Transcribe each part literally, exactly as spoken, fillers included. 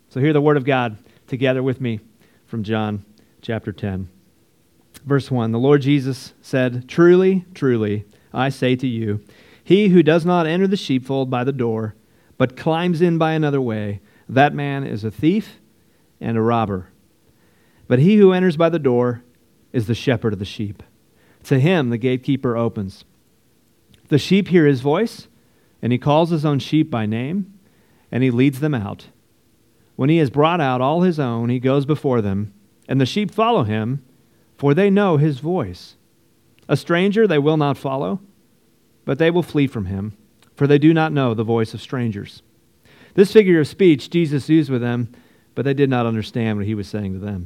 So hear the word of God together with me from John chapter ten. Verse one, the Lord Jesus said, "Truly, truly, I say to you, he who does not enter the sheepfold by the door, but climbs in by another way, that man is a thief and a robber. But he who enters by the door is the shepherd of the sheep. To him the gatekeeper opens. The sheep hear his voice, and he calls his own sheep by name, and he leads them out. When he has brought out all his own, he goes before them, and the sheep follow him, for they know his voice. A stranger they will not follow, but they will flee from him, for they do not know the voice of strangers." This figure of speech Jesus used with them, but they did not understand what he was saying to them.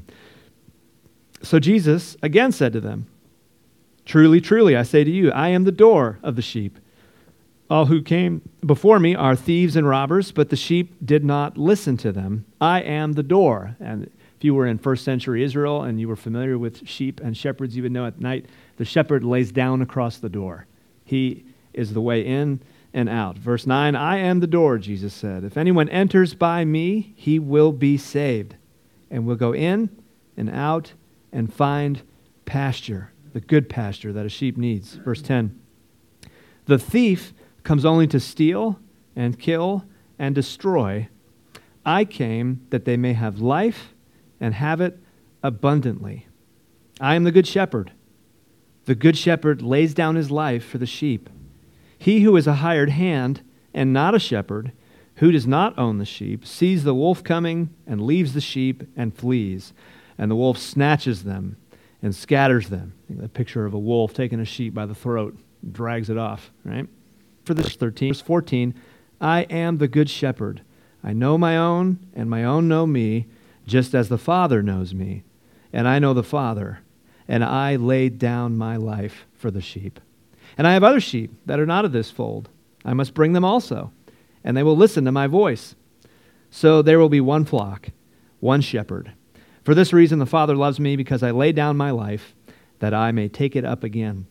So Jesus again said to them, "Truly, truly, I say to you, I am the door of the sheep. All who came before me are thieves and robbers, but the sheep did not listen to them. I am the door." And if you were in first century Israel and you were familiar with sheep and shepherds, you would know at night the shepherd lays down across the door. He is the way in and out. Verse nine, "I am the door," Jesus said. "If anyone enters by me, he will be saved, and will go in and out and find pasture," the good pasture that a sheep needs. Verse ten, "The thief comes only to steal and kill and destroy. I came that they may have life and have it abundantly. I am the good shepherd. The good shepherd lays down his life for the sheep. He who is a hired hand and not a shepherd, who does not own the sheep, sees the wolf coming and leaves the sheep and flees, and the wolf snatches them and scatters them." A picture of a wolf taking a sheep by the throat, drags it off, right? For this thirteen, verse fourteen, "I am the good shepherd. I know my own, and my own know me, just as the Father knows me, and I know the Father, and I laid down my life for the sheep. And I have other sheep that are not of this fold. I must bring them also, and they will listen to my voice. So there will be one flock, one shepherd. For this reason the Father loves me, because I lay down my life, that I may take it up again.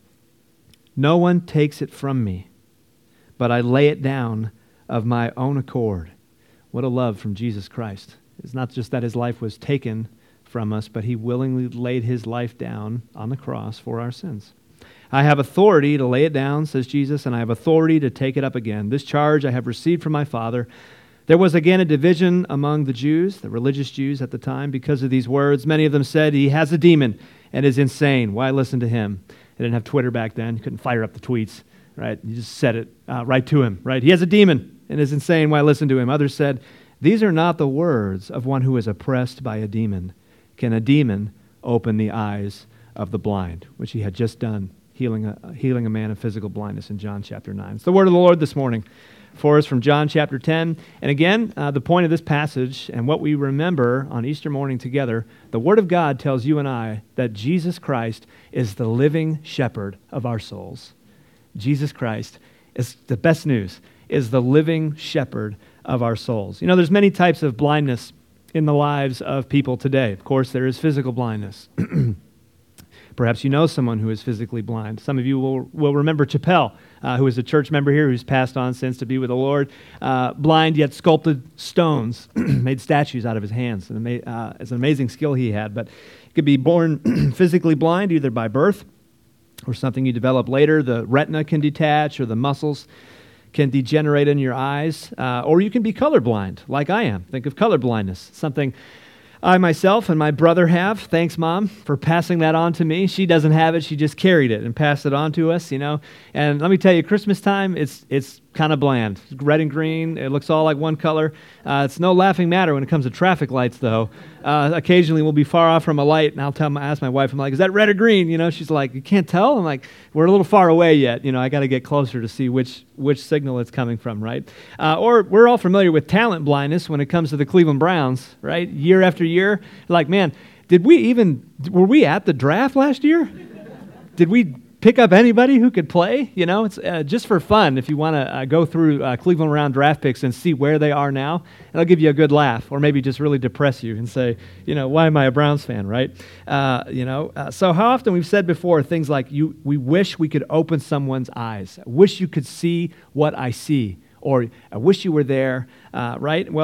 No one takes it from me, but I lay it down of my own accord." What a love from Jesus Christ. It's not just that his life was taken from us, but he willingly laid his life down on the cross for our sins. "I have authority to lay it down," says Jesus, "and I have authority to take it up again. This charge I have received from my Father." There was again a division among the Jews, the religious Jews at the time, because of these words. Many of them said, "He has a demon and is insane. Why listen to him?" They didn't have Twitter back then. You couldn't fire up the tweets, right? You just said it uh, right to him, right? "He has a demon and is insane. Why listen to him?" Others said, "These are not the words of one who is oppressed by a demon. Can a demon open the eyes of the blind?" Which he had just done, healing a, healing a man of physical blindness in John chapter nine. It's the word of the Lord this morning for us from John chapter ten. And again, uh, the point of this passage and what we remember on Easter morning together, the Word of God tells you and I that Jesus Christ is the living shepherd of our souls. Jesus Christ is the best news, is the living shepherd of our souls. You know, there's many types of blindness in the lives of people today. Of course, there is physical blindness. Perhaps you know someone who is physically blind. Some of you will, will remember Chappelle, uh, who is a church member here who's passed on since to be with the Lord. Uh, blind yet sculpted stones, made statues out of his hands. And ama- uh, it's an amazing skill he had. But you could be born physically blind either by birth or something you develop later. The retina can detach or the muscles can degenerate in your eyes. Uh, or you can be colorblind, like I am. Think of color blindness, something I myself and my brother have. Thanks, Mom, for passing that on to me. She doesn't have it. She just carried it and passed it on to us, you know. And let me tell you, Christmas time, it's it's kind of bland. It's red and green. It looks all like one color. Uh, it's no laughing matter when it comes to traffic lights, though. Uh, occasionally, we'll be far off from a light, and I'll tell my, ask my wife, I'm like, is that red or green? You know, she's like, you can't tell? I'm like, we're a little far away yet. You know, I got to get closer to see which which signal it's coming from, right? Uh, or we're all familiar with talent blindness when it comes to the Cleveland Browns, right? Year after year. Like, man, did we even, were we at the draft last year? Did we pick up anybody who could play? You know, it's uh, just for fun. If you want to uh, go through uh, Cleveland Round draft picks and see where they are now, it'll give you a good laugh, or maybe just really depress you and say, you know, why am I a Browns fan, right? Uh, you know, uh, so how often we've said before things like, "You, we wish we could open someone's eyes. I wish you could see what I see," or "I wish you were there," uh, right? Well,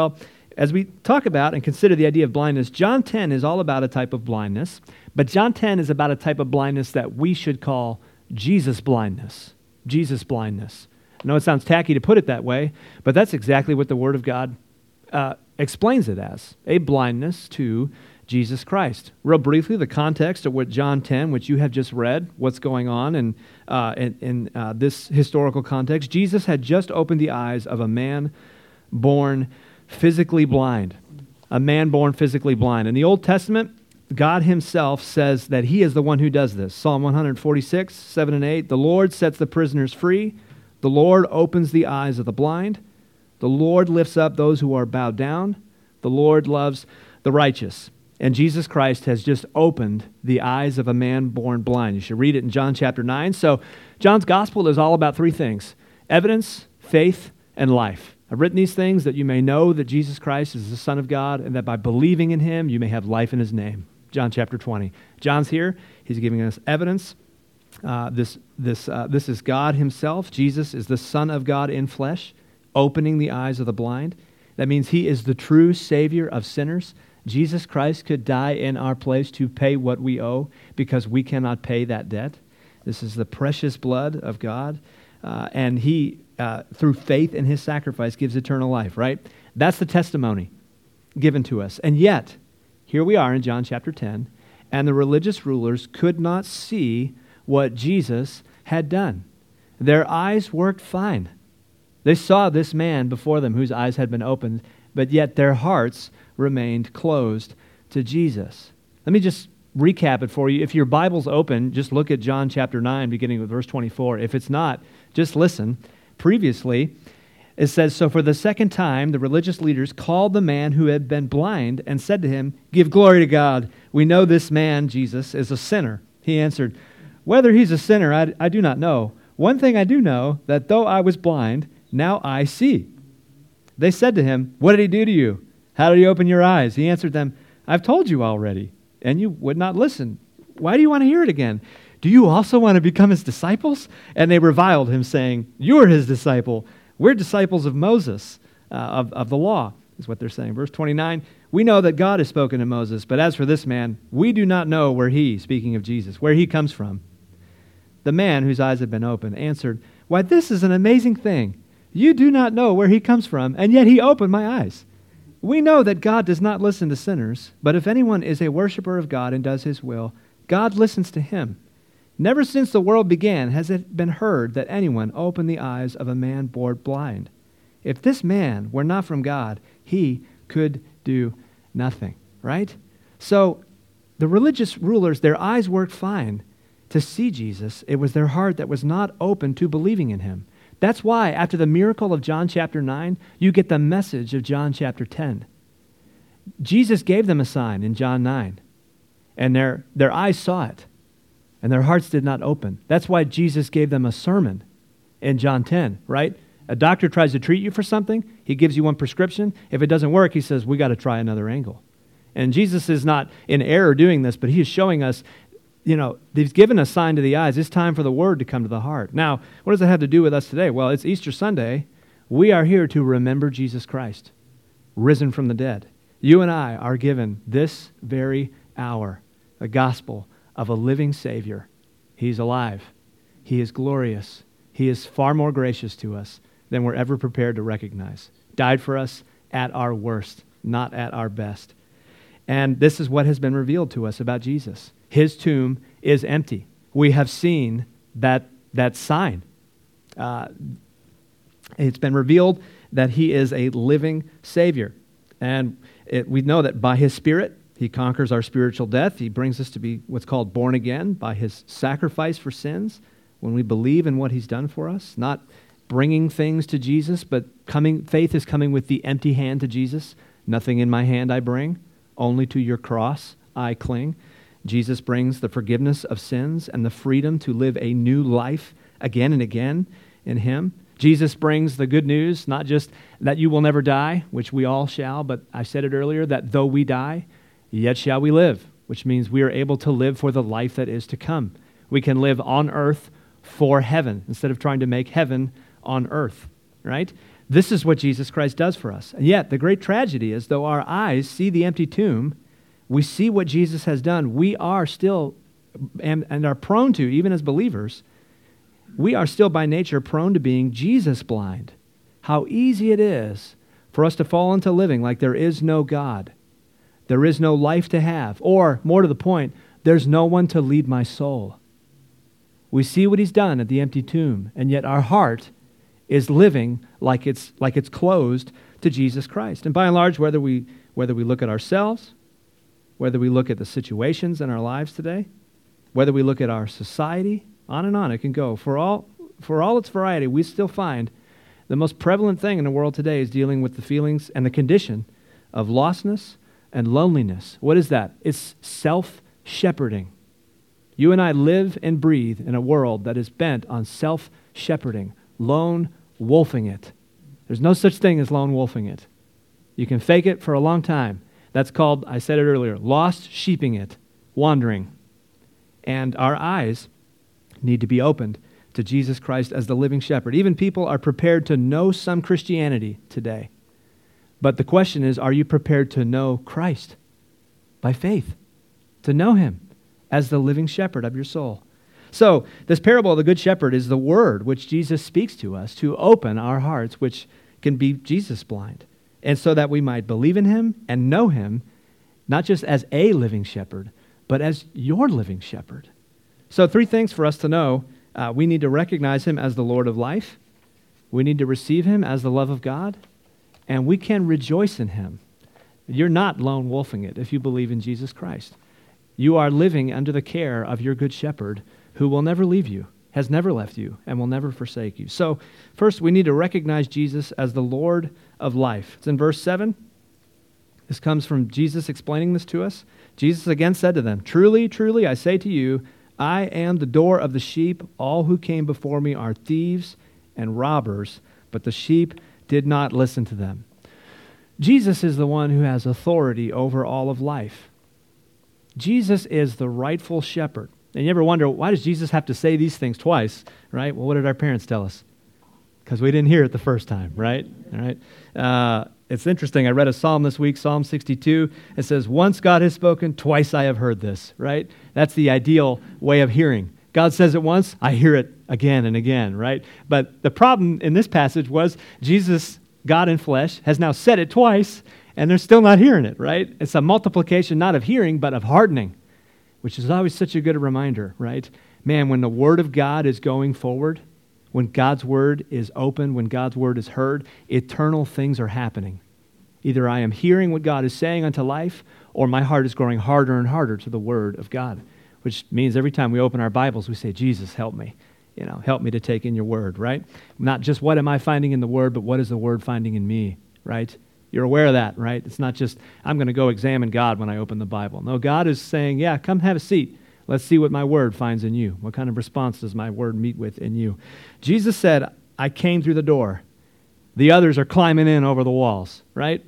as we talk about and consider the idea of blindness, John ten is all about a type of blindness, but John ten is about a type of blindness that we should call Jesus blindness. Jesus blindness. I know it sounds tacky to put it that way, but that's exactly what the Word of God uh, explains it as, a blindness to Jesus Christ. Real briefly, the context of what John ten, which you have just read, what's going on in, uh, in, in uh, this historical context. Jesus had just opened the eyes of a man born physically blind, a man born physically blind. In the Old Testament, God himself says that he is the one who does this. Psalm one forty-six, seven and eight, the Lord sets the prisoners free. The Lord opens the eyes of the blind. The Lord lifts up those who are bowed down. The Lord loves the righteous. And Jesus Christ has just opened the eyes of a man born blind. You should read it in John chapter nine. So John's gospel is all about three things: evidence, faith, and life. I've written these things that you may know that Jesus Christ is the Son of God, and that by believing in him, you may have life in his name. John chapter twenty. John's here. He's giving us evidence. Uh, this, this, uh, this is God himself. Jesus is the Son of God in flesh, opening the eyes of the blind. That means he is the true Savior of sinners. Jesus Christ could die in our place to pay what we owe because we cannot pay that debt. This is the precious blood of God. Uh, and he, uh, through faith in his sacrifice, gives eternal life, right? That's the testimony given to us. And yet, here we are in John chapter ten, and the religious rulers could not see what Jesus had done. Their eyes worked fine. They saw this man before them whose eyes had been opened, but yet their hearts remained closed to Jesus. Let me just recap it for you. If your Bible's open, just look at John chapter nine, beginning with verse twenty-four. If it's not, just listen. Previously, it says, so for the second time, the religious leaders called the man who had been blind and said to him, give glory to God. We know this man, Jesus, is a sinner. He answered, whether he's a sinner, I, I do not know. One thing I do know, that though I was blind, now I see. They said to him, what did he do to you? How did he open your eyes? He answered them, I've told you already, and you would not listen. Why do you want to hear it again? Do you also want to become his disciples? And they reviled him, saying, you are his disciple. We're disciples of Moses, uh, of, of the law, is what they're saying. Verse twenty-nine, we know that God has spoken to Moses, but as for this man, we do not know where he, speaking of Jesus, where he comes from. The man whose eyes had been opened answered, why, this is an amazing thing. You do not know where he comes from, and yet he opened my eyes. We know that God does not listen to sinners, but if anyone is a worshiper of God and does his will, God listens to him. Never since the world began has it been heard that anyone opened the eyes of a man born blind. If this man were not from God, he could do nothing, right? So the religious rulers, their eyes worked fine to see Jesus. It was their heart that was not open to believing in him. That's why after the miracle of John chapter nine, you get the message of John chapter ten. Jesus gave them a sign in John nine, and their, their eyes saw it, and their hearts did not open. That's why Jesus gave them a sermon in John ten, right? A doctor tries to treat you for something. He gives you one prescription. If it doesn't work, he says, we got to try another angle. And Jesus is not in error doing this, but he is showing us, you know, he's given a sign to the eyes. It's time for the word to come to the heart. Now, what does that have to do with us today? Well, it's Easter Sunday. We are here to remember Jesus Christ, risen from the dead. You and I are given this very hour, the gospel of a living Savior. He's alive. He is glorious. He is far more gracious to us than we're ever prepared to recognize. Died for us at our worst, not at our best. And this is what has been revealed to us about Jesus. His tomb is empty. We have seen that, that sign. Uh, it's been revealed that he is a living Savior. And it, we know that by his Spirit, he conquers our spiritual death. He brings us to be what's called born again by his sacrifice for sins. When we believe in what he's done for us, not bringing things to Jesus, but coming, faith is coming with the empty hand to Jesus. Nothing in my hand I bring, only to your cross I cling. Jesus brings the forgiveness of sins and the freedom to live a new life again and again in him. Jesus brings the good news, not just that you will never die, which we all shall, but I said it earlier, that though we die, yet shall we live, which means we are able to live for the life that is to come. We can live on earth for heaven instead of trying to make heaven on earth, right? This is what Jesus Christ does for us. And yet, the great tragedy is, though our eyes see the empty tomb, we see what Jesus has done, we are still, and, and are prone to, even as believers, we are still by nature prone to being Jesus blind. How easy it is for us to fall into living like there is no God. There is no life to have. Or, more to the point, there's no one to lead my soul. We see what he's done at the empty tomb, and yet our heart is living like it's like it's closed to Jesus Christ. And by and large, whether we whether we look at ourselves, whether we look at the situations in our lives today, whether we look at our society, on and on it can go. For all for all its variety, we still find the most prevalent thing in the world today is dealing with the feelings and the condition of lostness and loneliness. What is that? It's self-shepherding. You and I live and breathe in a world that is bent on self-shepherding, lone wolfing it. There's no such thing as lone wolfing it. You can fake it for a long time. That's called, I said it earlier, lost sheeping it, wandering. And our eyes need to be opened to Jesus Christ as the living shepherd. Even people are prepared to know some Christianity today. But the question is, are you prepared to know Christ by faith? To know him as the living shepherd of your soul. So, this parable of the Good Shepherd is the word which Jesus speaks to us to open our hearts, which can be Jesus blind. And so that we might believe in him and know him, not just as a living shepherd, but as your living shepherd. So, three things for us to know. Uh, we need to recognize him as the Lord of life. We need to receive him as the love of God. And we can rejoice in him. You're not lone wolfing it if you believe in Jesus Christ. You are living under the care of your good shepherd who will never leave you, has never left you, and will never forsake you. So, first, we need to recognize Jesus as the Lord of life. It's in verse seven. This comes from Jesus explaining this to us. Jesus again said to them, "Truly, truly, I say to you, I am the door of the sheep. All who came before me are thieves and robbers, but the sheep did not listen to them." Jesus is the one who has authority over all of life. Jesus is the rightful shepherd. And you ever wonder, why does Jesus have to say these things twice, right? Well, what did our parents tell us? Because we didn't hear it the first time, right? All right. Uh, it's interesting. I read a psalm this week, Psalm sixty-two. It says, "Once God has spoken, twice I have heard this," right? That's the ideal way of hearing. God says it once, I hear it again and again, right? But the problem in this passage was Jesus, God in flesh, has now said it twice, and they're still not hearing it, right? It's a multiplication not of hearing, but of hardening, which is always such a good reminder, right? Man, when the Word of God is going forward, when God's Word is open, when God's Word is heard, eternal things are happening. Either I am hearing what God is saying unto life, or my heart is growing harder and harder to the Word of God, which means every time we open our Bibles, we say, "Jesus, help me. You know, help me to take in your Word," right? Not just what am I finding in the Word, but what is the Word finding in me, right? You're aware of that, right? It's not just, I'm going to go examine God when I open the Bible. No, God is saying, yeah, come have a seat. Let's see what my Word finds in you. What kind of response does my Word meet with in you? Jesus said, I came through the door. The others are climbing in over the walls, right?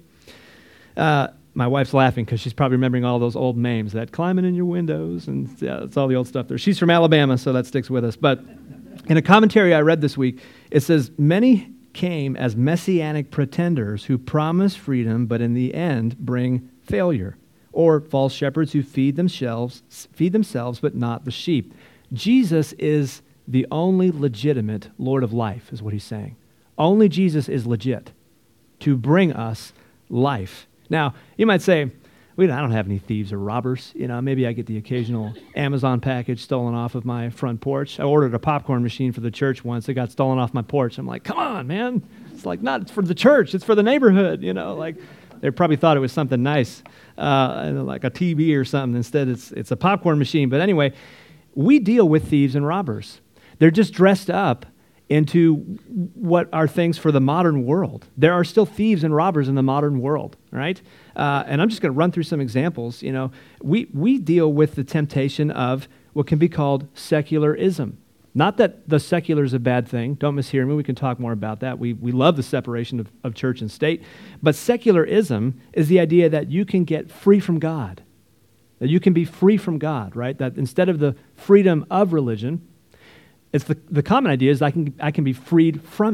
Uh, my wife's laughing because she's probably remembering all those old names, that climbing in your windows, and yeah, it's all the old stuff there. She's from Alabama, so that sticks with us. But in a commentary I read this week, it says, many came as messianic pretenders who promise freedom, but in the end bring failure, or false shepherds who feed themselves, feed themselves, but not the sheep. Jesus is the only legitimate Lord of life, is what he's saying. Only Jesus is legit to bring us life. Now, you might say, we I don't have any thieves or robbers. You know, maybe I get the occasional Amazon package stolen off of my front porch. I ordered a popcorn machine for the church once. It got stolen off my porch. I'm like, come on, man. It's like, not for the church. It's for the neighborhood. You know, like they probably thought it was something nice, uh, like a T V or something. Instead, it's it's a popcorn machine. But anyway, we deal with thieves and robbers. They're just dressed up into what are things for the modern world. There are still thieves and robbers in the modern world, right? Uh, and I'm just going to run through some examples. You know, we we deal with the temptation of what can be called secularism. Not that the secular is a bad thing. Don't mishear me. We can talk more about that. We we love the separation of, of church and state. But secularism is the idea that you can get free from God. That you can be free from God, right? That instead of the freedom of religion, it's the, the common idea is I can I can be freed from it.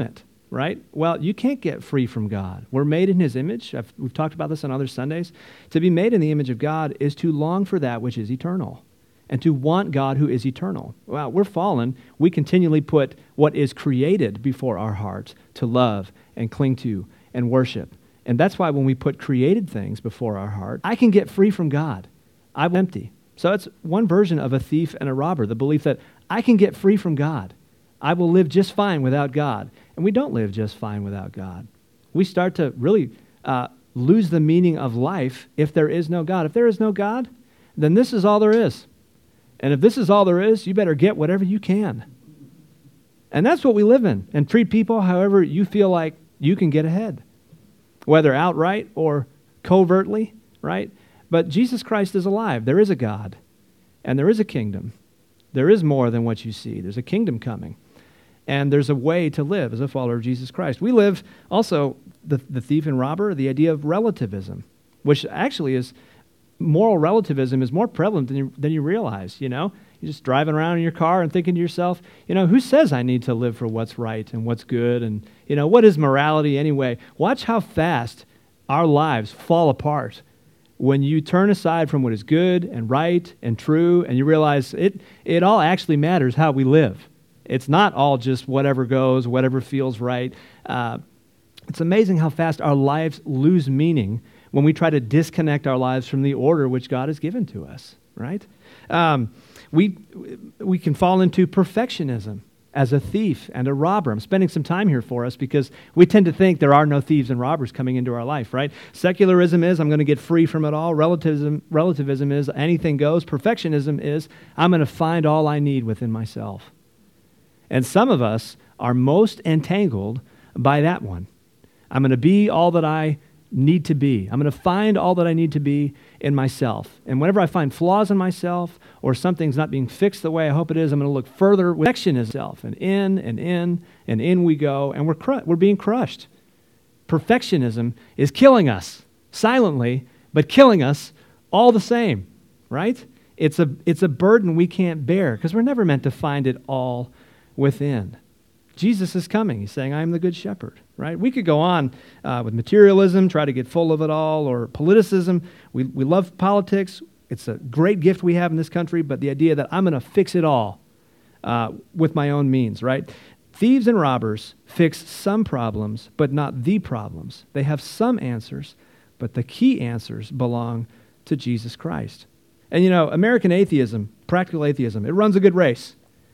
right? Well, you can't get free from God. We're made in his image. I've, we've talked about this on other Sundays. To be made in the image of God is to long for that which is eternal and to want God who is eternal. Well, we're fallen. We continually put what is created before our hearts to love and cling to and worship. And that's why when we put created things before our heart, I can get free from God. I'm empty. So it's one version of a thief and a robber, the belief that I can get free from God. I will live just fine without God. And we don't live just fine without God. We start to really uh, lose the meaning of life if there is no God. If there is no God, then this is all there is. And if this is all there is, you better get whatever you can. And that's what we live in. And treat people however you feel like you can get ahead, whether outright or covertly, right? But Jesus Christ is alive. There is a God, and there is a kingdom. There is more than what you see. There's a kingdom coming. And there's a way to live as a follower of Jesus Christ. We live also, the, the thief and robber, the idea of relativism, which actually is, moral relativism is more prevalent than you, than you realize, you know? You're just driving around in your car and thinking to yourself, you know, who says I need to live for what's right and what's good? And, you know, what is morality anyway? Watch how fast our lives fall apart when you turn aside from what is good and right and true, and you realize it, it all actually matters how we live. It's not all just whatever goes, whatever feels right. Uh, it's amazing how fast our lives lose meaning when we try to disconnect our lives from the order which God has given to us, right? Um, we, we can fall into perfectionism as a thief and a robber. I'm spending some time here for us because we tend to think there are no thieves and robbers coming into our life, right? Secularism is I'm going to get free from it all. Relativism, relativism is anything goes. Perfectionism is I'm going to find all I need within myself. And some of us are most entangled by that one. I'm going to be all that I need to be. I'm going to find all that I need to be in myself. And whenever I find flaws in myself or something's not being fixed the way I hope it is, I'm going to look further with perfectionism. And in and in and in we go, and we're cru- we're being crushed. Perfectionism is killing us silently, but killing us all the same, right? It's a it's a burden we can't bear because we're never meant to find it all within. Jesus is coming. He's saying, I am the good shepherd, right? We could go on uh, with materialism, try to get full of it all, or politicism. We, we love politics. It's a great gift we have in this country, but the idea that I'm going to fix it all uh, with my own means, right? Thieves and robbers fix some problems, but not the problems. They have some answers, but the key answers belong to Jesus Christ. And you know, American atheism, practical atheism, it runs a good race,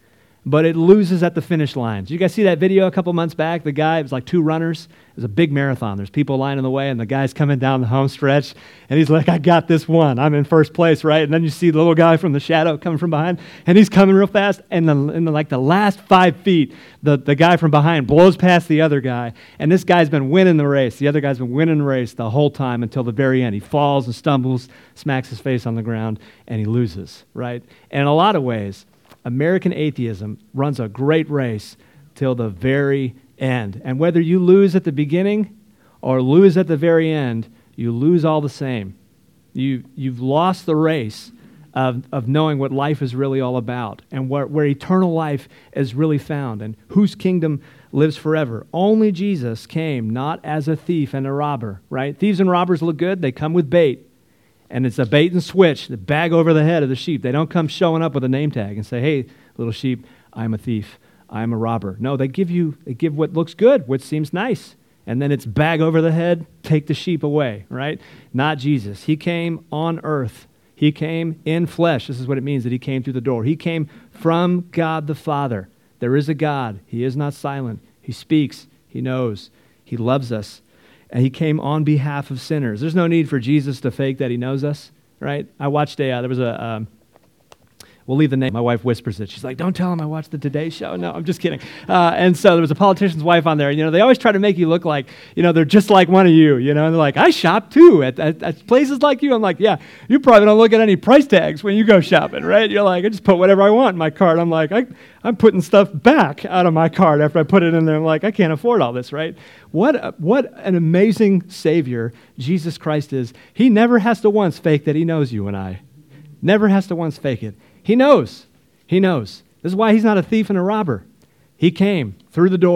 but it loses at the finish line. Did you guys see that video a couple months back? The guy, it was like two runners. It was a big marathon. There's people lining the way, and the guy's coming down the home stretch, and he's like, I got this one. I'm in first place, right? And then you see the little guy from the shadow coming from behind, and he's coming real fast, and the, in the, like the last five feet, the, the guy from behind blows past the other guy, and this guy's been winning the race. The other guy's been winning the race the whole time until the very end. He falls and stumbles, smacks his face on the ground, and he loses, right? And in a lot of ways, American atheism runs a great race till the very end. And whether you lose at the beginning or lose at the very end, you lose all the same. You, you've lost the race of, of knowing what life is really all about and where, where eternal life is really found and whose kingdom lives forever. Only Jesus came not as a thief and a robber, right? Thieves and robbers look good. They come with bait. And it's a bait and switch, the bag over the head of the sheep. They don't come showing up with a name tag and say, hey, little sheep, I'm a thief, I'm a robber. No, they give you, they give what looks good, what seems nice. And then it's bag over the head, take the sheep away, right? Not Jesus. He came on earth. He came in flesh. This is what it means that he came through the door. He came from God the Father. There is a God. He is not silent. He speaks. He knows. He loves us. And he came on behalf of sinners. There's no need for Jesus to fake that he knows us, right? I watched a, uh, there was a, um, we'll leave the name. My wife whispers it. She's like, don't tell him I watched the Today Show. No, I'm just kidding. Uh, and so there was a politician's wife on there. And, you know, they always try to make you look like, you know, they're just like one of you, you know. And they're like, I shop too at, at, at places like you. I'm like, yeah, you probably don't look at any price tags when you go shopping, right? You're like, I just put whatever I want in my cart. I'm like, I, I'm putting stuff back out of my cart after I put it in there. I'm like, I can't afford all this, right? What a, what an amazing Savior Jesus Christ is. He never has to once fake that he knows you and I. Never has to once fake it. He knows. He knows. This is why he's not a thief and a robber. He came through the door.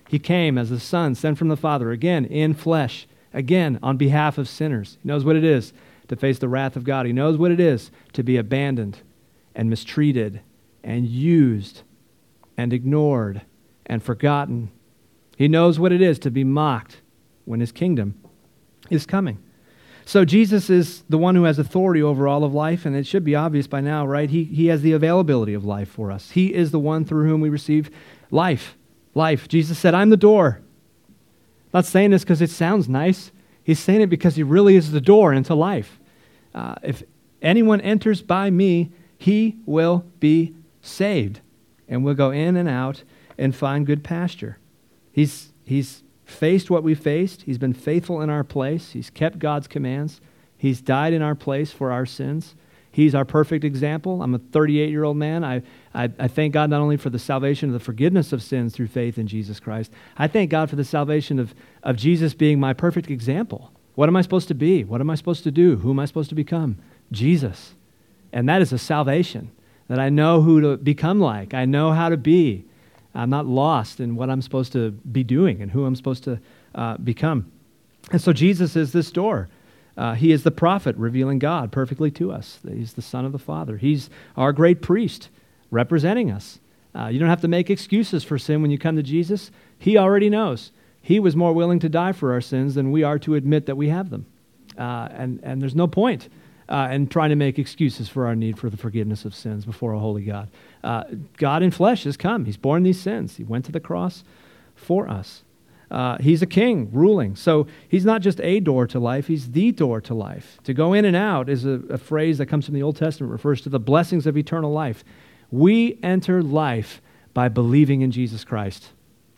He came as the Son sent from the Father, again, in flesh, again, on behalf of sinners. He knows what it is to face the wrath of God. He knows what it is to be abandoned and mistreated and used and ignored and forgotten. He knows what it is to be mocked when his kingdom is coming. So Jesus is the one who has authority over all of life, and it should be obvious by now, right? He, he has the availability of life for us. He is the one through whom we receive life. Life. Jesus said, I'm the door. Not saying this because it sounds nice. He's saying it because he really is the door into life. Uh, if anyone enters by me, he will be saved and will go in and out and find good pasture. He's, he's faced what we faced. He's been faithful in our place. He's kept God's commands. He's died in our place for our sins. He's our perfect example. I'm a thirty-eight-year-old man. I, I, I thank God not only for the salvation of the forgiveness of sins through faith in Jesus Christ, I thank God for the salvation of, of Jesus being my perfect example. What am I supposed to be? What am I supposed to do? Who am I supposed to become? Jesus. And that is a salvation, that I know who to become like. I know how to be. I'm not lost in what I'm supposed to be doing and who I'm supposed to uh, become. And so Jesus is this door. Uh, he is the prophet revealing God perfectly to us. He's the Son of the Father. He's our great priest representing us. Uh, you don't have to make excuses for sin when you come to Jesus. He already knows. He was more willing to die for our sins than we are to admit that we have them. Uh, and, and there's no point uh, in trying to make excuses for our need for the forgiveness of sins before a holy God. Uh, God in flesh has come. He's borne these sins. He went to the cross for us. Uh, he's a king ruling. So he's not just a door to life, he's the door to life. To go in and out is a, a phrase that comes from the Old Testament, refers to the blessings of eternal life. We enter life by believing in Jesus Christ.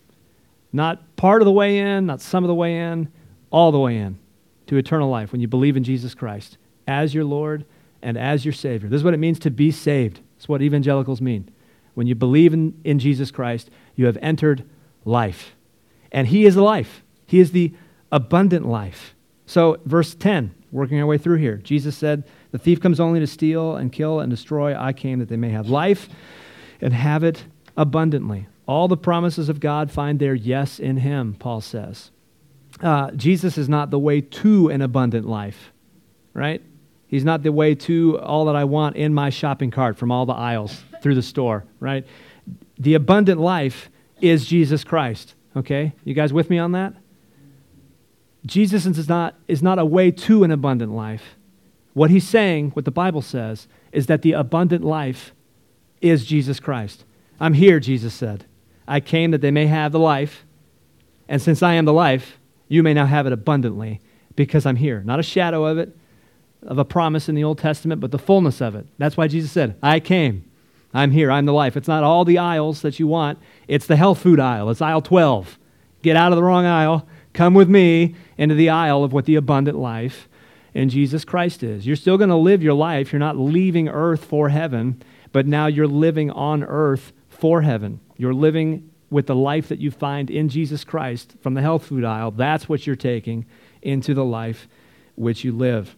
Not part of the way in, not some of the way in, all the way in to eternal life when you believe in Jesus Christ as your Lord and as your Savior. This is what it means to be saved. It's what evangelicals mean. When you believe in, in Jesus Christ, you have entered life. And he is life. He is the abundant life. So verse ten, working our way through here, Jesus said, the thief comes only to steal and kill and destroy. I came that they may have life and have it abundantly. All the promises of God find their yes in him, Paul says. Uh, Jesus is not the way to an abundant life, right? He's not the way to all that I want in my shopping cart from all the aisles through the store, right? The abundant life is Jesus Christ. Okay, you guys with me on that? Jesus is not, is not a way to an abundant life. What he's saying, what the Bible says, is that the abundant life is Jesus Christ. I'm here, Jesus said. I came that they may have the life, and since I am the life, you may now have it abundantly because I'm here. Not a shadow of it, of a promise in the Old Testament, but the fullness of it. That's why Jesus said, I came. I'm here. I'm the life. It's not all the aisles that you want. It's the health food aisle. It's aisle twelve. Get out of the wrong aisle. Come with me into the aisle of what the abundant life in Jesus Christ is. You're still going to live your life. You're not leaving earth for heaven, but now you're living on earth for heaven. You're living with the life that you find in Jesus Christ from the health food aisle. That's what you're taking into the life which you live.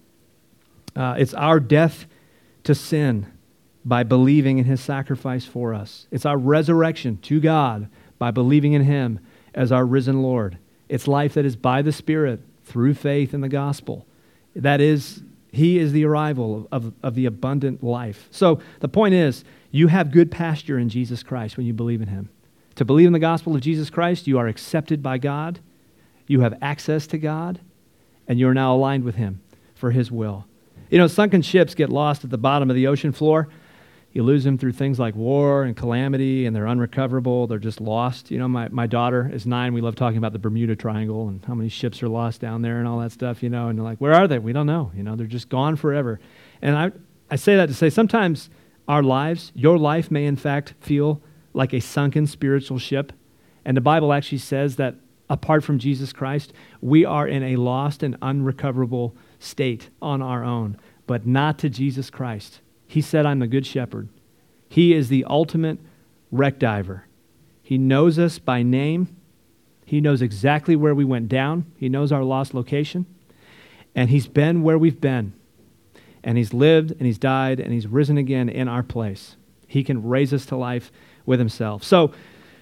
Uh, it's our death to sin by believing in his sacrifice for us. It's our resurrection to God by believing in him as our risen Lord. It's life that is by the Spirit through faith in the gospel. That is, he is the arrival of, of, of the abundant life. So the point is, you have good pasture in Jesus Christ when you believe in him. To believe in the gospel of Jesus Christ, you are accepted by God, you have access to God, and you are now aligned with him for his will. You know, sunken ships get lost at the bottom of the ocean floor. You lose them through things like war and calamity, and they're unrecoverable. They're just lost. You know, my, my daughter is nine. We love talking about the Bermuda Triangle and how many ships are lost down there and all that stuff, you know. And they're like, where are they? We don't know. You know, they're just gone forever. And I, I say that to say sometimes our lives, your life may in fact feel like a sunken spiritual ship. And the Bible actually says that apart from Jesus Christ, we are in a lost and unrecoverable state on our own, but not to Jesus Christ. He said, I'm the good shepherd. He is the ultimate wreck diver. He knows us by name. He knows exactly where we went down. He knows our lost location. And he's been where we've been. And he's lived, and he's died, and he's risen again in our place. He can raise us to life with himself. So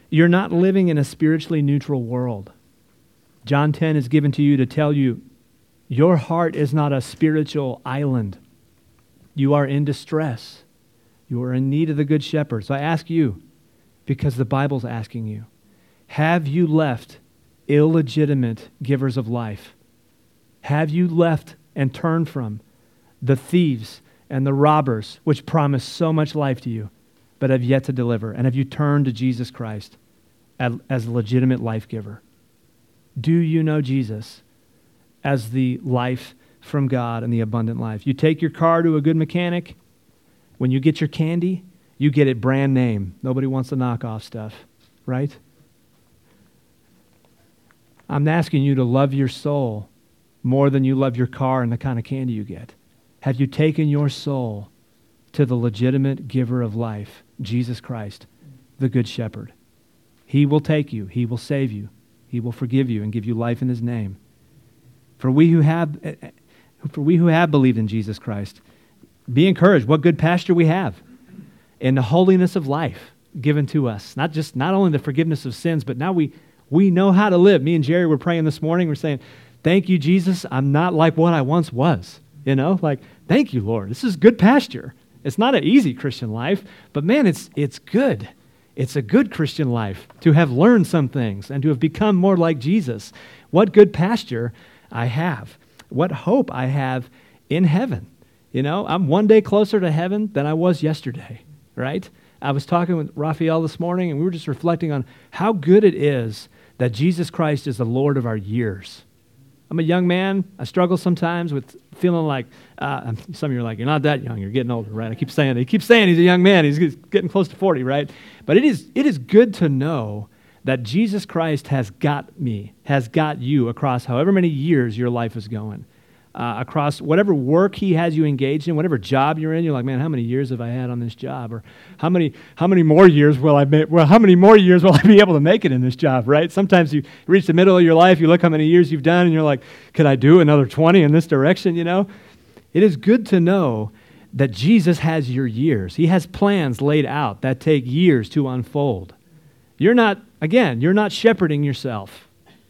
You're not living in a spiritually neutral world. John ten is given to you to tell you your heart is not a spiritual island. You are in distress. You are in need of the Good Shepherd. So I ask you, because the Bible's asking you, have you left illegitimate givers of life? Have you left and turned from the thieves and the robbers, which promise so much life to you, but have yet to deliver? And have you turned to Jesus Christ as a legitimate life giver? Do you know Jesus as the life from God and the abundant life? You take your car to a good mechanic. When you get your candy, you get it brand name. Nobody wants the knockoff stuff, right? I'm asking you to love your soul more than you love your car and the kind of candy you get. Have you taken your soul to the legitimate giver of life, Jesus Christ, the Good Shepherd? He will take you. He will save you. He will forgive you and give you life in His name. For we who have, for we who have believed in Jesus Christ, be encouraged. What good pasture we have in the holiness of life given to us. Not just, not only the forgiveness of sins, but now we we know how to live. Me and Jerry were praying this morning. We're saying, thank you, Jesus. I'm not like what I once was. You know, like, thank you, Lord. This is good pasture. It's not an easy Christian life, but man, it's it's good. It's a good Christian life to have learned some things and to have become more like Jesus. What good pasture I have. What hope I have in heaven. You know, I'm one day closer to heaven than I was yesterday, right? I was talking with Raphael this morning, and we were just reflecting on how good it is that Jesus Christ is the Lord of our years. I'm a young man. I struggle sometimes with feeling like, uh, some of you are like, you're not that young, you're getting older, right? I keep saying, he keeps saying he's a young man, he's getting close to forty, right? But it is it is good to know that Jesus Christ has got me, has got you across however many years your life is going. Uh, across whatever work He has you engaged in, whatever job you're in, you're like, man, how many years have I had on this job? Or how many how many more years will I make? Well, how many more years will I be able to make it in this job? Right? Sometimes you reach the middle of your life, you look how many years you've done, and you're like, could I do another twenty in this direction? You know, it is good to know that Jesus has your years. He has plans laid out that take years to unfold. You're not, again, you're not shepherding yourself.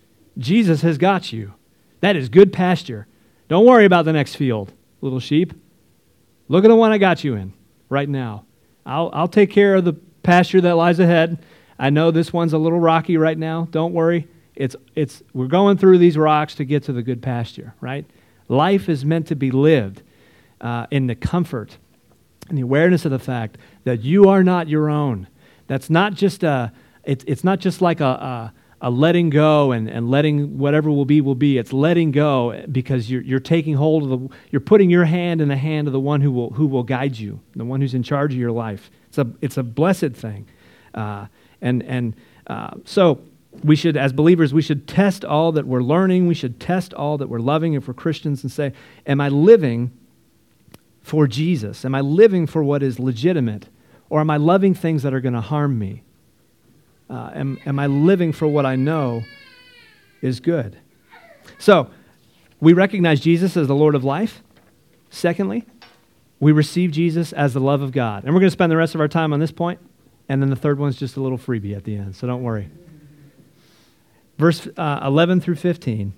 Jesus has got you. That is good pasture. Don't worry about the next field, little sheep. Look at the one I got you in right now. I'll, I'll take care of the pasture that lies ahead. I know this one's a little rocky right now. Don't worry. It's, it's, we're going through these rocks to get to the good pasture, right? Life is meant to be lived uh, in the comfort and the awareness of the fact that you are not your own. That's not just a, it's, it's not just like a, a A letting go and, and letting whatever will be will be. It's letting go because you're you're taking hold of the you're putting your hand in the hand of the one who will who will guide you, the one who's in charge of your life. It's a it's a blessed thing, uh, and and uh, so we should, as believers, we should test all that we're learning. We should test all that we're loving, if we're Christians, and say, am I living for Jesus? Am I living for what is legitimate, or am I loving things that are going to harm me? Uh, am, am I living for what I know is good? So, we recognize Jesus as the Lord of life. Secondly, we receive Jesus as the love of God. And we're going to spend the rest of our time on this point. And then the third one's just a little freebie at the end, so don't worry. Verse uh, eleven through fifteen.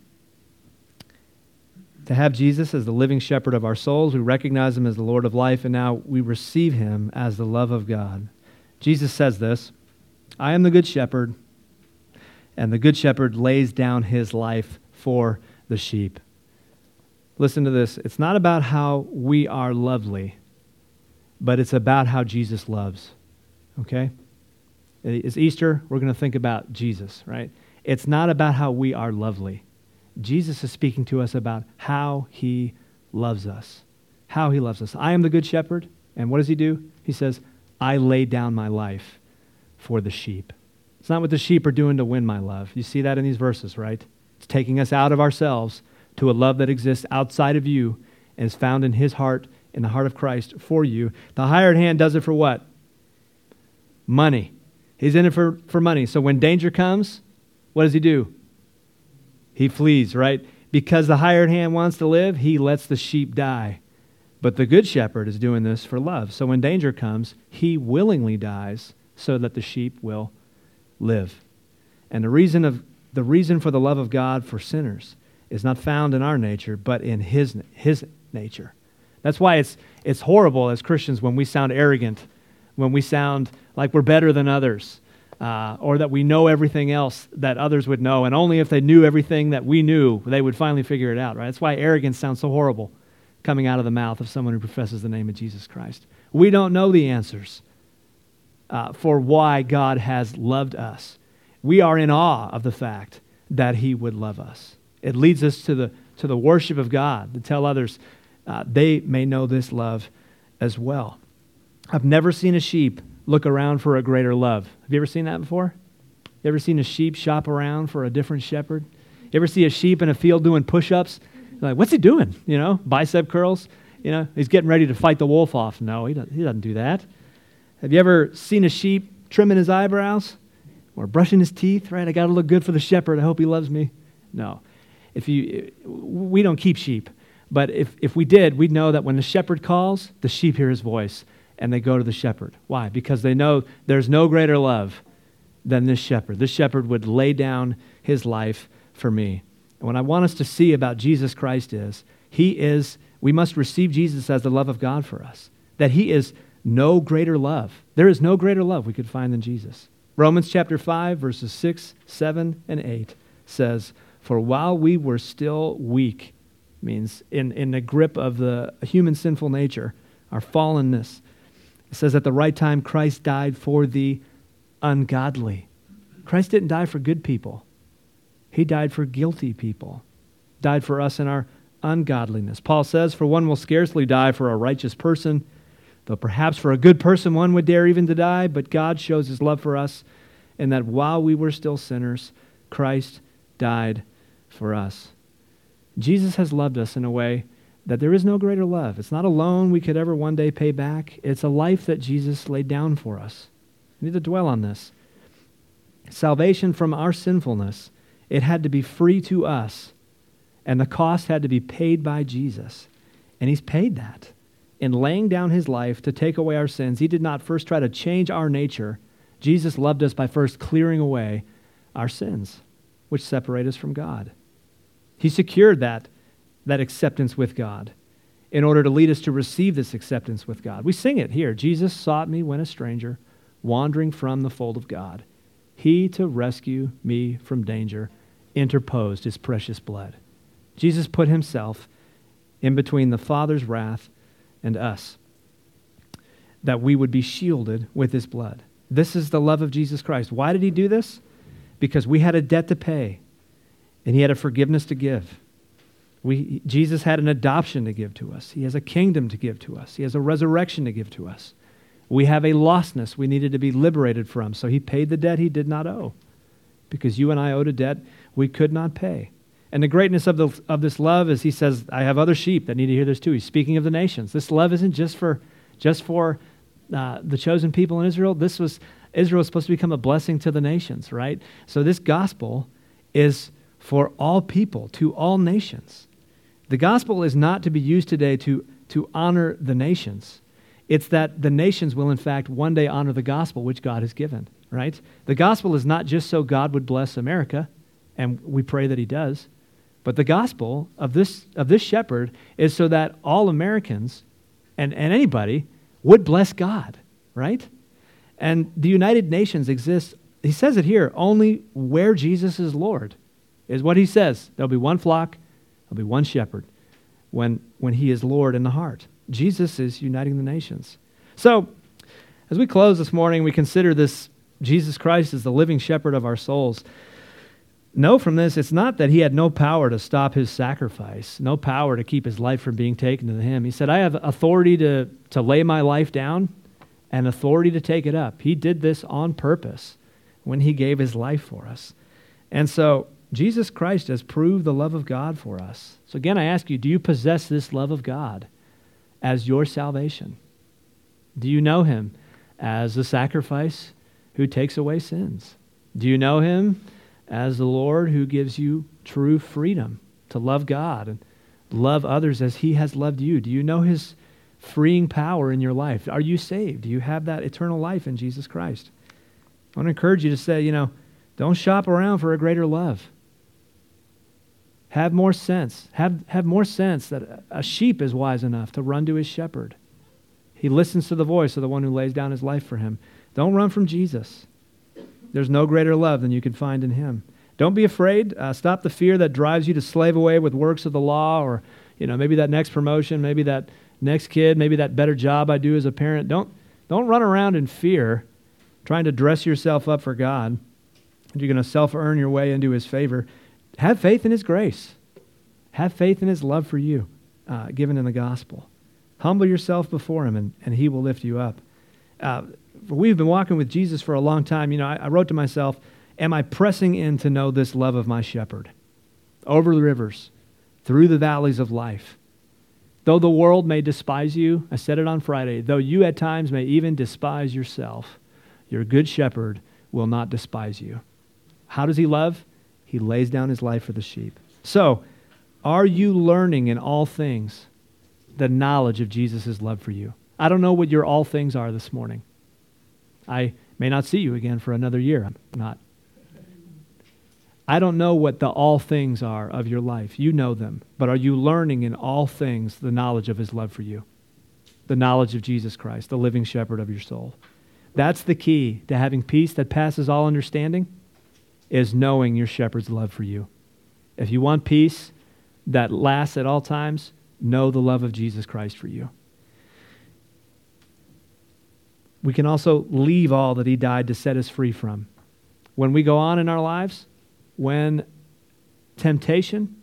To have Jesus as the living shepherd of our souls, we recognize Him as the Lord of life, and now we receive Him as the love of God. Jesus says this, I am the good shepherd, and the good shepherd lays down his life for the sheep. Listen to this. It's not about how we are lovely, but it's about how Jesus loves. Okay? It's Easter. We're going to think about Jesus, right? It's not about how we are lovely. Jesus is speaking to us about how He loves us. How He loves us. I am the good shepherd, and what does He do? He says, I lay down my life for the sheep. It's not what the sheep are doing to win my love. You see that in these verses, right? It's taking us out of ourselves to a love that exists outside of you and is found in His heart, in the heart of Christ for you. The hired hand does it for what? Money. He's in it for, for money. So when danger comes, what does he do? He flees, right? Because the hired hand wants to live, he lets the sheep die. But the good shepherd is doing this for love. So when danger comes, he willingly dies so that the sheep will live. And the reason of the reason for the love of God for sinners is not found in our nature, but in his, his nature. That's why it's it's horrible as Christians when we sound arrogant, when we sound like we're better than others, uh, or that we know everything else that others would know, and only if they knew everything that we knew, they would finally figure it out, right? That's why arrogance sounds so horrible coming out of the mouth of someone who professes the name of Jesus Christ. We don't know the answers uh, for why God has loved us. We are in awe of the fact that he would love us. It leads us to the to the worship of God, to tell others uh, they may know this love as well. I've never seen a sheep look around for a greater love. Have you ever seen that before? You ever seen a sheep shop around for a different shepherd? You ever see a sheep in a field doing push-ups? You're like, what's he doing? You know, bicep curls? You know, he's getting ready to fight the wolf off. No, he doesn't, he doesn't do that. Have you ever seen a sheep trimming his eyebrows? Or brushing his teeth, right? I got to look good for the shepherd. I hope he loves me. No. If you, we don't keep sheep. But if, if we did, we'd know that when the shepherd calls, the sheep hear his voice and they go to the shepherd. Why? Because they know there's no greater love than this shepherd. This shepherd would lay down his life for me. And what I want us to see about Jesus Christ is, he is, we must receive Jesus as the love of God for us. That he is no greater love. There is no greater love we could find than Jesus. Romans chapter five, verses six, seven, and eight says, for while we were still weak, means in, in the grip of the human sinful nature, our fallenness, it says at the right time Christ died for the ungodly. Christ didn't die for good people. He died for guilty people, died for us in our ungodliness. Paul says, for one will scarcely die for a righteous person, though perhaps for a good person one would dare even to die, but God shows his love for us in that while we were still sinners, Christ died for us. Jesus has loved us in a way that there is no greater love. It's not a loan we could ever one day pay back. It's a life that Jesus laid down for us. We need to dwell on this. Salvation from our sinfulness, it had to be free to us, and the cost had to be paid by Jesus. And he's paid that. In laying down his life to take away our sins, he did not first try to change our nature. Jesus loved us by first clearing away our sins, which separate us from God. He secured that, that acceptance with God in order to lead us to receive this acceptance with God. We sing it here. Jesus sought me when a stranger, wandering from the fold of God. He, to rescue me from danger, interposed his precious blood. Jesus put himself in between the Father's wrath and us, that we would be shielded with his blood. This is the love of Jesus Christ. Why did he do this? Because we had a debt to pay, and he had a forgiveness to give. We, Jesus had an adoption to give to us. He has a kingdom to give to us. He has a resurrection to give to us. We have a lostness we needed to be liberated from, so he paid the debt he did not owe, because you and I owed a debt we could not pay. And the greatness of the of this love is he says, I have other sheep that need to hear this too. He's speaking of the nations. This love isn't just for just for uh, the chosen people in Israel. This was Israel was supposed to become a blessing to the nations, right? So this gospel is for all people, to all nations. The gospel is not to be used today to, to honor the nations. It's that the nations will in fact one day honor the gospel which God has given, right? The gospel is not just so God would bless America, and we pray that he does. But the gospel of this of this shepherd is so that all Americans and, and anybody would bless God, right? And the United Nations exists, he says it here, only where Jesus is Lord, is what he says. There'll be one flock, there'll be one shepherd when, when he is Lord in the heart. Jesus is uniting the nations. So, as we close this morning, we consider this Jesus Christ as the living shepherd of our souls. Know from this, it's not that he had no power to stop his sacrifice, no power to keep his life from being taken to him. He said, I have authority to, to lay my life down and authority to take it up. He did this on purpose when he gave his life for us. And so Jesus Christ has proved the love of God for us. So again, I ask you, do you possess this love of God as your salvation? Do you know him as the sacrifice who takes away sins? Do you know him as the Lord who gives you true freedom to love God and love others as he has loved you? Do you know his freeing power in your life? Are you saved? Do you have that eternal life in Jesus Christ? I want to encourage you to say, you know, don't shop around for a greater love. Have more sense. Have, have more sense that a sheep is wise enough to run to his shepherd. He listens to the voice of the one who lays down his life for him. Don't run from Jesus. There's no greater love than you can find in him. Don't be afraid. Uh, stop the fear that drives you to slave away with works of the law, or, you know, maybe that next promotion, maybe that next kid, maybe that better job I do as a parent. Don't, don't run around in fear trying to dress yourself up for God. You're going to self-earn your way into his favor. Have faith in his grace. Have faith in his love for you, uh, given in the gospel. Humble yourself before him, and, and he will lift you up. Uh, we've been walking with Jesus for a long time. You know, I, I wrote to myself, am I pressing in to know this love of my shepherd? Over the rivers, through the valleys of life. Though the world may despise you, I said it on Friday, though you at times may even despise yourself, your good shepherd will not despise you. How does he love? He lays down his life for the sheep. So, are you learning in all things the knowledge of Jesus' love for you? I don't know what your all things are this morning. I may not see you again for another year. I'm not. I don't know what the all things are of your life. You know them. But are you learning in all things the knowledge of his love for you? The knowledge of Jesus Christ, the living shepherd of your soul. That's the key to having peace that passes all understanding, is knowing your shepherd's love for you. If you want peace that lasts at all times, know the love of Jesus Christ for you. We can also leave all that he died to set us free from. When we go on in our lives, when temptation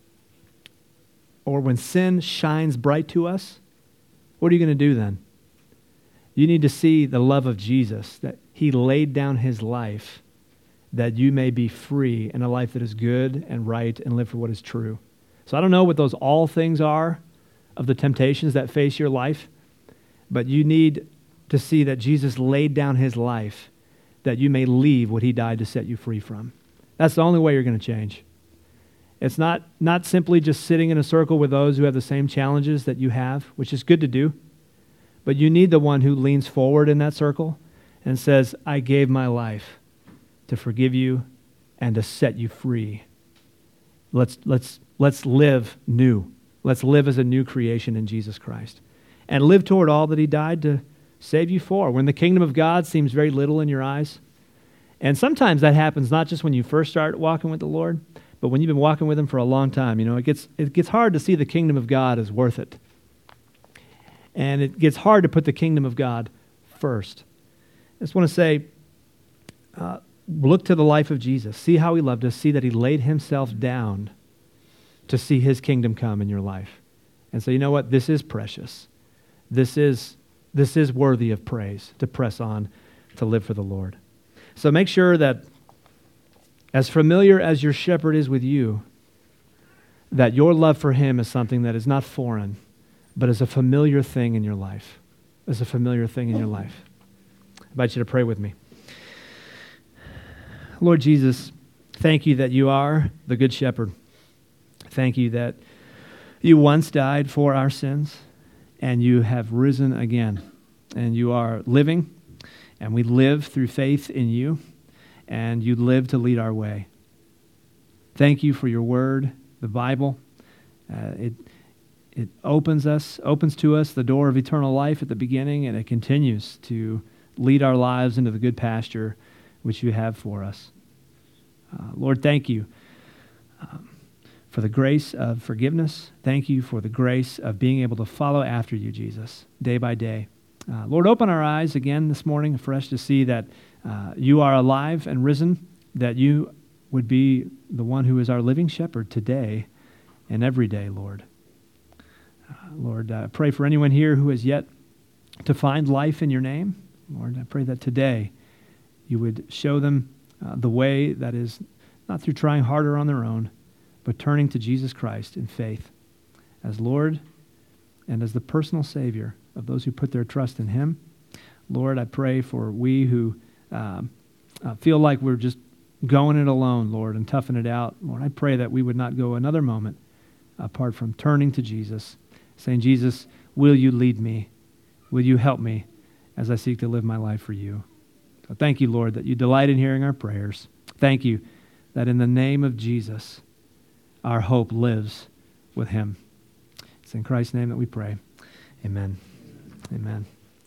or when sin shines bright to us, what are you going to do then? You need to see the love of Jesus, that he laid down his life that you may be free in a life that is good and right and live for what is true. So I don't know what those all things are of the temptations that face your life, but you need to see that Jesus laid down his life that you may leave what he died to set you free from. That's the only way you're going to change. It's not, not simply just sitting in a circle with those who have the same challenges that you have, which is good to do, but you need the one who leans forward in that circle and says, I gave my life to forgive you and to set you free. Let's, let's, let's live new. Let's live as a new creation in Jesus Christ and live toward all that he died to save you for. When the kingdom of God seems very little in your eyes, and sometimes that happens not just when you first start walking with the Lord, but when you've been walking with him for a long time. You know, it gets it gets hard to see the kingdom of God as worth it. And it gets hard to put the kingdom of God first. I just want to say, uh, look to the life of Jesus. See how he loved us. See that he laid himself down to see his kingdom come in your life. And so, you know what? This is precious. This is, this is worthy of praise, to press on, to live for the Lord. So make sure that as familiar as your shepherd is with you, that your love for him is something that is not foreign, but is a familiar thing in your life. Is a familiar thing in your life. I invite you to pray with me. Lord Jesus, thank you that you are the good shepherd. Thank you that you once died for our sins, and you have risen again, and you are living, and we live through faith in you, and you live to lead our way. Thank you for your word, the Bible. Uh, it it opens us, opens to us the door of eternal life at the beginning, and it continues to lead our lives into the good pasture which you have for us. Uh, Lord, thank you um, for the grace of forgiveness. Thank you for the grace of being able to follow after you, Jesus, day by day. Uh, Lord, open our eyes again this morning afresh to see that uh, you are alive and risen, that you would be the one who is our living shepherd today and every day, Lord. Uh, Lord, I uh, pray for anyone here who has yet to find life in your name. Lord, I pray that today you would show them uh, the way that is not through trying harder on their own, but turning to Jesus Christ in faith as Lord and as the personal Savior of those who put their trust in him. Lord, I pray for we who um, uh, feel like we're just going it alone, Lord, and toughing it out. Lord, I pray that we would not go another moment apart from turning to Jesus, saying, Jesus, will you lead me? Will you help me as I seek to live my life for you? So thank you, Lord, that you delight in hearing our prayers. Thank you that in the name of Jesus, our hope lives with him. It's in Christ's name that we pray. Amen. Amen.